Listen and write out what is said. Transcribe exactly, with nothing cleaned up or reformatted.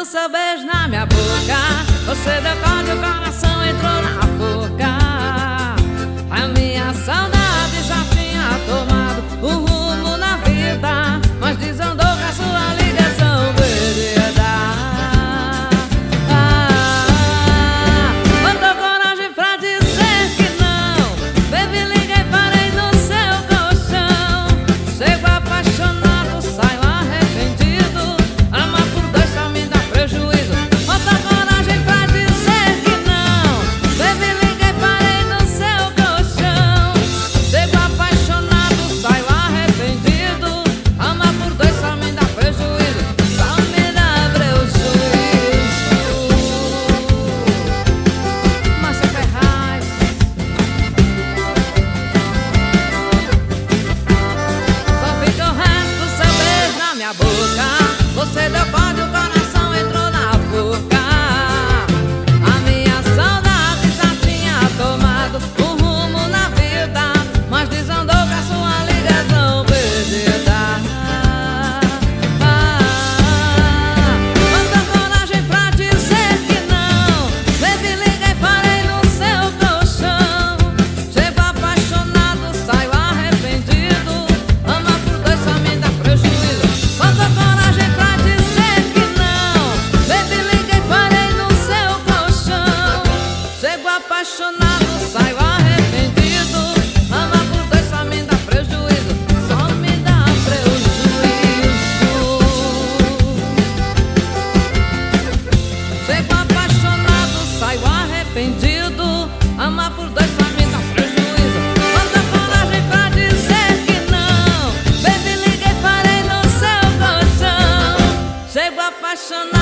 do seu beijo na minha boca. Você deu corda e o coração entrou na forca. A minha saudade já tinha tomado um rumo na vida, mas desandou com a sua ligação perdida. Ah, botou coragem pra dizer que não. Baby, liguei, parei no seu colchão. Chego apaixonado, saio arrependido. Amar por dois só me dá prejuízo. Botou coragem pra dizer que não. Baby, liguei, parei no seu colchão. Chego apaixonado, saio arrependido. Amar por dois só me dá prejuízo. Só me dá prejuízo. Márcia Ferraz. Só fica o resto do seu beijo na minha boca. Você deu corda e o coração entrou na forca. A minha saudade já tinha tomado um rumo na vida, mas desandou com a sua ligação perdida. Ah, botou coragem pra dizer que não. Baby, liguei, parei no seu colchão. Chego apaixonado, saio arrependido. Amar por dois só me dá prejuízo. Botou coragem pra dizer que não. Baby, liguei, parei no seu colchão. Chego apaixonado, saio arrependido. Amar por dois só me dá prejuízo. Só me dá prejuízo. Chego apaixonado, saio arrependido. Amar por dois só me dá prejuízo. Botou coragem pra dizer que não. Baby, liguei, parei no seu colchão. Chego apaixonado.